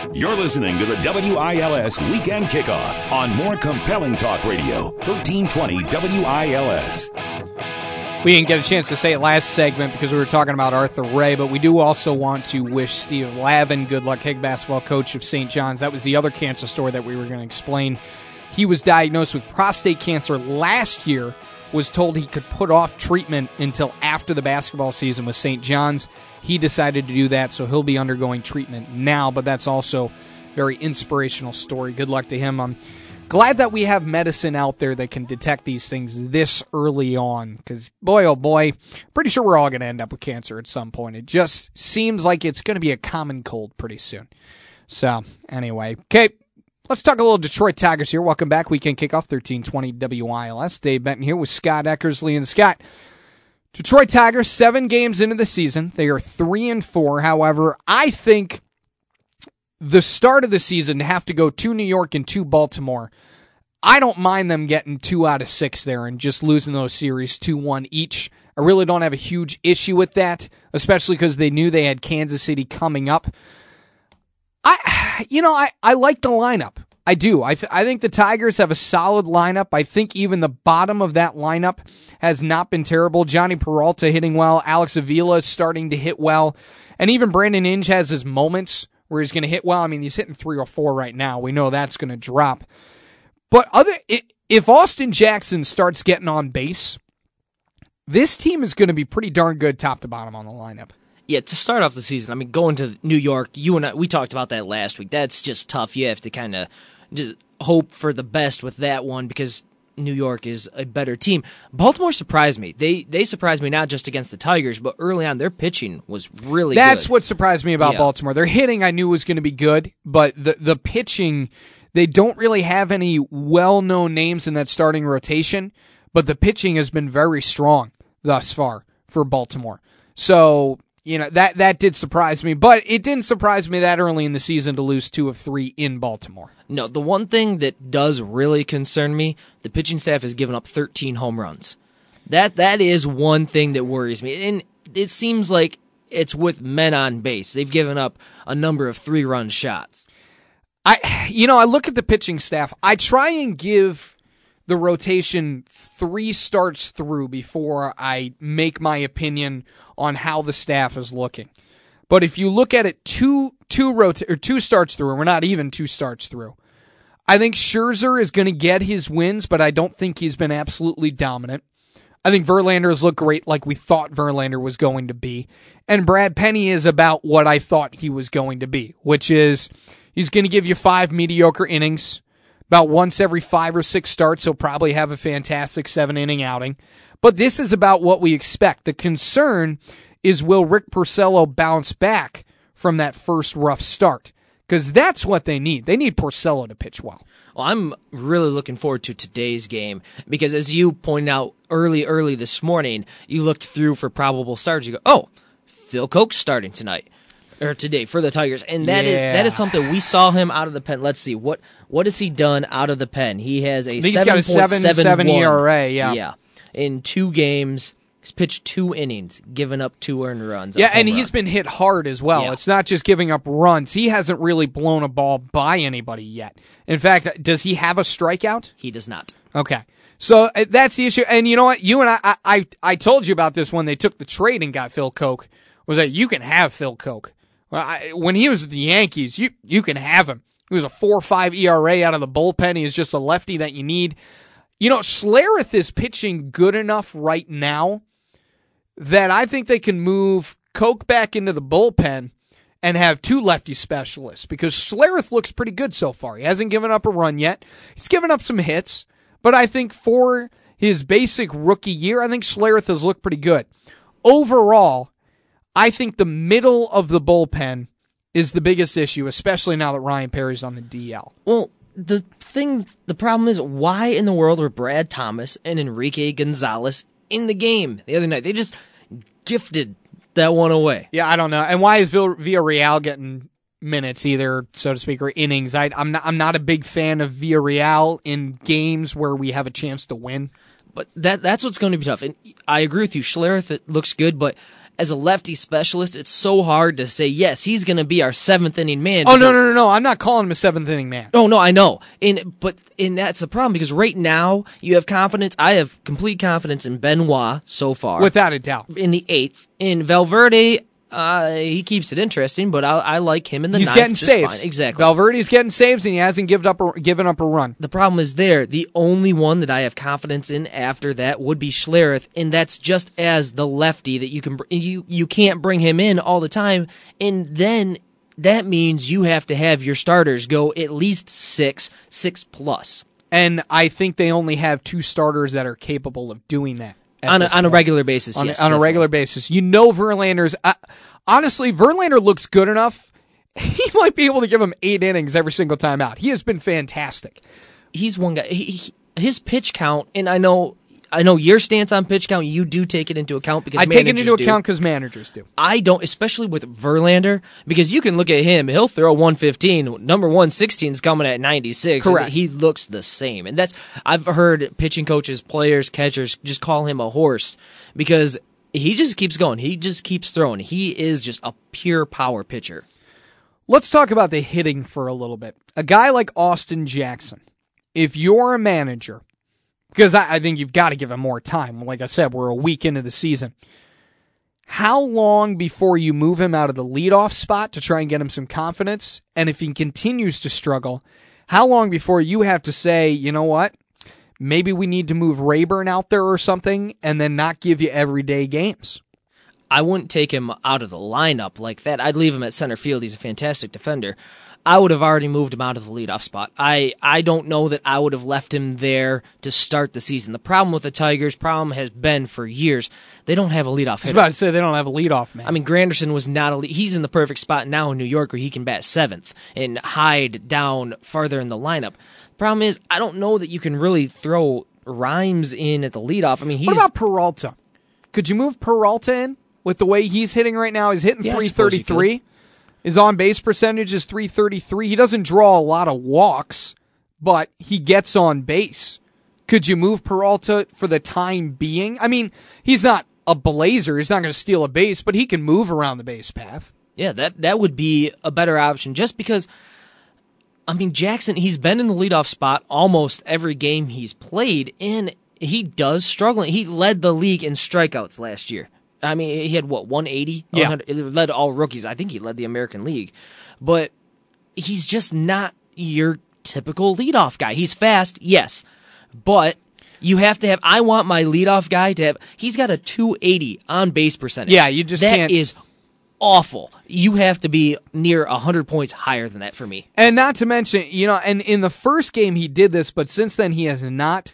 You're listening to the WILS Weekend Kickoff on more compelling talk radio, 1320 WILS. We didn't get a chance to say it last segment because we were talking about Arthur Ray, but we do also want to wish Steve Lavin good luck, head basketball coach of St. John's. That was the other cancer story that we were going to explain. He was diagnosed with prostate cancer last year, was told he could put off treatment until after the basketball season with St. John's. He decided to do that, so he'll be undergoing treatment now, but that's also a very inspirational story. Good luck to him. I'm glad that we have medicine out there that can detect these things this early on, because boy, oh boy, pretty sure we're all going to end up with cancer at some point. It just seems like it's going to be a common cold pretty soon. So, anyway, okay, let's talk a little Detroit Tigers here. Welcome back. Weekend Kickoff, 1320 WILS. Dave Benton here with Scott Eckersley. And Scott, Detroit Tigers, 7 games into the season. They are 3-4. However, I think the start of the season to have to go to New York and to Baltimore, I don't mind them getting 2 out of 6 there and just losing those series 2-1 each. I really don't have a huge issue with that, especially because they knew they had Kansas City coming up. I like the lineup. I do. I think the Tigers have a solid lineup. I think even the bottom of that lineup has not been terrible. Johnny Peralta hitting well. Alex Avila is starting to hit well. And even Brandon Inge has his moments where he's going to hit well. I mean, he's hitting 3 or 4 right now. We know that's going to drop. But if Austin Jackson starts getting on base, this team is going to be pretty darn good top to bottom on the lineup. Yeah, to start off the season, I mean, going to New York, you and I, we talked about that last week. That's just tough. You have to kind of just hope for the best with that one because New York is a better team. Baltimore surprised me. They surprised me not just against the Tigers, but early on their pitching was really good. That's what surprised me about Baltimore. Their hitting I knew was going to be good, but the pitching, they don't really have any well-known names in that starting rotation, but the pitching has been very strong thus far for Baltimore. So, that did surprise me, but it didn't surprise me that early in the season to lose 2 of 3 in Baltimore. No, the one thing that does really concern me, the pitching staff has given up 13 home runs. That is one thing that worries me, and it seems like it's with men on base. They've given up a number of 3-run shots. I look at the pitching staff. I try and give the rotation 3 starts through before I make my opinion on how the staff is looking. But if you look at it two starts through, and we're not even 2 starts through, I think Scherzer is going to get his wins, but I don't think he's been absolutely dominant. I think Verlander has looked great like we thought Verlander was going to be. And Brad Penny is about what I thought he was going to be, which is he's going to give you 5 mediocre innings. About once every 5 or 6 starts, he'll probably have a fantastic 7-inning outing. But this is about what we expect. The concern is, will Rick Porcello bounce back from that first rough start? Because that's what they need. They need Porcello to pitch well. Well, I'm really looking forward to today's game because as you pointed out early this morning, you looked through for probable starters. You go, oh, Phil Koch's starting tonight. Or today for the Tigers, and that is something we saw him out of the pen. Let's see what has he done out of the pen. He has a 7.77 ERA. Yeah, in 2 games, he's pitched 2 innings, given up 2 earned runs. Yeah, and he's been hit hard as well. Yeah. It's not just giving up runs. He hasn't really blown a ball by anybody yet. In fact, does he have a strikeout? He does not. Okay. So that's the issue. And you know what? You and I told you about this when they took the trade and got Phil Koch, was that you can have Phil Koch. Well, when he was with the Yankees, you can have him. He was a 4.5 ERA out of the bullpen. He is just a lefty that you need. Schlereth is pitching good enough right now that I think they can move Koch back into the bullpen and have 2 lefty specialists because Schlereth looks pretty good so far. He hasn't given up a run yet. He's given up some hits, but I think for his basic rookie year, I think Schlereth has looked pretty good. Overall, I think the middle of the bullpen is the biggest issue, especially now that Ryan Perry's on the DL. Well, the problem is, why in the world were Brad Thomas and Enrique Gonzalez in the game the other night? They just gifted that one away. Yeah, I don't know. And why is Villarreal getting minutes either, so to speak, or innings? I'm not a big fan of Villarreal in games where we have a chance to win. But that's what's going to be tough. And I agree with you. Schlereth, it looks good, but as a lefty specialist, it's so hard to say, yes, he's going to be our seventh inning man. Oh, no. I'm not calling him a seventh inning man. Oh, no, I know. But that's the problem, because right now you have confidence. I have complete confidence in Benoit so far. Without a doubt. In the 8th. In Valverde, he keeps it interesting, but I like him in the 9th. He's getting saves. Fine. Exactly. Valverde's getting saves, and he hasn't given up a run. The problem is there. The only one that I have confidence in after that would be Schlereth, and that's just as the lefty that you can't bring him in all the time, and then that means you have to have your starters go at least 6 plus. And I think they only have 2 starters that are capable of doing that. On a regular basis, yes. On a regular basis. Verlander's... honestly, Verlander looks good enough. He might be able to give him 8 innings every single time out. He has been fantastic. He's one guy... his pitch count, and I know your stance on pitch count, you do take it into account because managers do. I take it into account because managers do. I don't, especially with Verlander, because you can look at him, he'll throw 115, number 116 is coming at 96. Correct. He looks the same. And I've heard pitching coaches, players, catchers just call him a horse because he just keeps going. He just keeps throwing. He is just a pure power pitcher. Let's talk about the hitting for a little bit. A guy like Austin Jackson, if you're a manager, because I think you've got to give him more time. Like I said, we're a week into the season. How long before you move him out of the leadoff spot to try and get him some confidence? And if he continues to struggle, how long before you have to say, you know what, maybe we need to move Rayburn out there or something and then not give you everyday games? I wouldn't take him out of the lineup like that. I'd leave him at center field. He's a fantastic defender. I would have already moved him out of the leadoff spot. I don't know that I would have left him there to start the season. The problem with the Tigers, has been for years, they don't have a leadoff hitter. I was about to say they don't have a leadoff man. I mean, Granderson was not he's in the perfect spot now in New York where he can bat 7th and hide down farther in the lineup. The problem is, I don't know that you can really throw Rhymes in at the leadoff. I mean, what about Peralta? Could you move Peralta in with the way he's hitting right now? He's hitting 333. His on-base percentage is 333. He doesn't draw a lot of walks, but he gets on base. Could you move Peralta for the time being? I mean, he's not a blazer. He's not going to steal a base, but he can move around the base path. Yeah, that would be a better option just because, I mean, Jackson, he's been in the leadoff spot almost every game he's played, and he does struggle. He led the league in strikeouts last year. I mean, he had, 180? Yeah. He led all rookies. I think he led the American League. But he's just not your typical leadoff guy. He's fast, yes. But you have to have, I want my leadoff guy to have, he's got a 280 on base percentage. Yeah, you just can't. That is awful. You have to be near 100 points higher than that for me. And not to mention, and in the first game he did this, but since then he has not.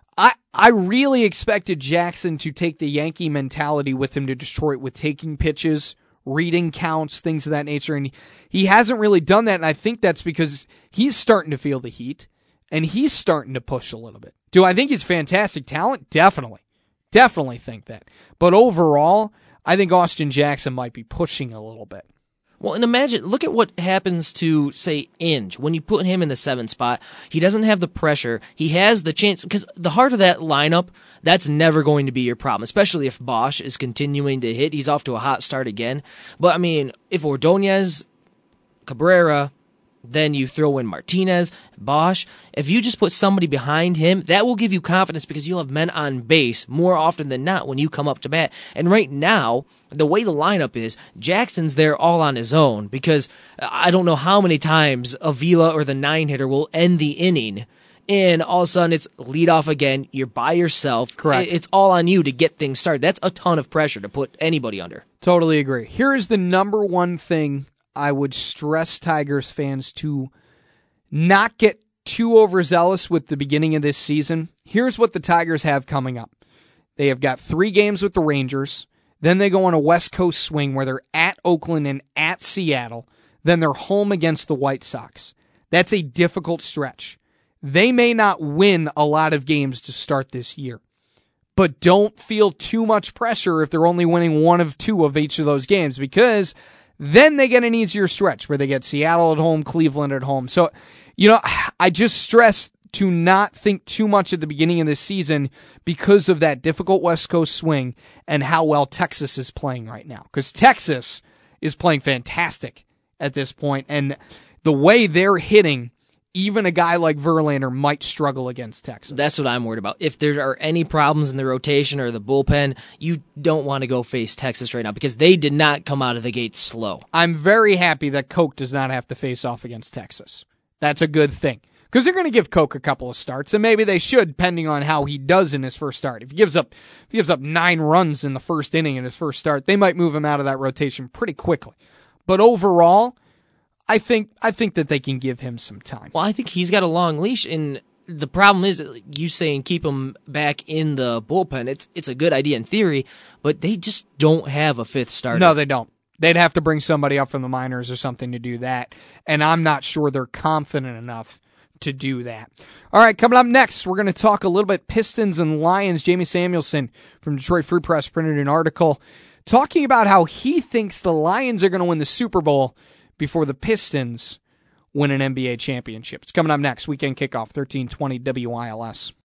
I really expected Jackson to take the Yankee mentality with him to Detroit with taking pitches, reading counts, things of that nature, and he hasn't really done that, and I think that's because he's starting to feel the heat, and he's starting to push a little bit. Do I think he's fantastic talent? Definitely. Definitely think that. But overall, I think Austin Jackson might be pushing a little bit. Well, and imagine, look at what happens to, say, Inge. When you put him in the 7th spot, he doesn't have the pressure. He has the chance, because the heart of that lineup, that's never going to be your problem, especially if Bosch is continuing to hit. He's off to a hot start again. But, I mean, if Ordonez, Cabrera, then you throw in Martinez, Bosch. If you just put somebody behind him, that will give you confidence because you'll have men on base more often than not when you come up to bat. And right now, the way the lineup is, Jackson's there all on his own because I don't know how many times Avila or the 9-hitter will end the inning and all of a sudden it's lead off again. You're by yourself. Correct. It's all on you to get things started. That's a ton of pressure to put anybody under. Totally agree. Here is the number one thing I would stress Tigers fans to not get too overzealous with the beginning of this season. Here's what the Tigers have coming up. They have got 3 games with the Rangers. Then they go on a West Coast swing where they're at Oakland and at Seattle. Then they're home against the White Sox. That's a difficult stretch. They may not win a lot of games to start this year, but don't feel too much pressure if they're only winning 1 of 2 of each of those games because then they get an easier stretch where they get Seattle at home, Cleveland at home. So, I just stress to not think too much at the beginning of this season because of that difficult West Coast swing and how well Texas is playing right now. Because Texas is playing fantastic at this point, and the way they're hitting, even a guy like Verlander might struggle against Texas. That's what I'm worried about. If there are any problems in the rotation or the bullpen, you don't want to go face Texas right now because they did not come out of the gate slow. I'm very happy that Coke does not have to face off against Texas. That's a good thing. Because they're going to give Coke a couple of starts, and maybe they should, depending on how he does in his first start. If he gives up 9 runs in the first inning in his first start, they might move him out of that rotation pretty quickly. But overall, I think that they can give him some time. Well, I think he's got a long leash, and the problem is you saying keep him back in the bullpen. It's a good idea in theory, but they just don't have a fifth starter. No, they don't. They'd have to bring somebody up from the minors or something to do that, and I'm not sure they're confident enough to do that. All right, coming up next, we're going to talk a little bit Pistons and Lions. Jamie Samuelson from Detroit Free Press printed an article talking about how he thinks the Lions are going to win the Super Bowl before the Pistons win an NBA championship. It's coming up next. Weekend Kickoff, 1320 WILS.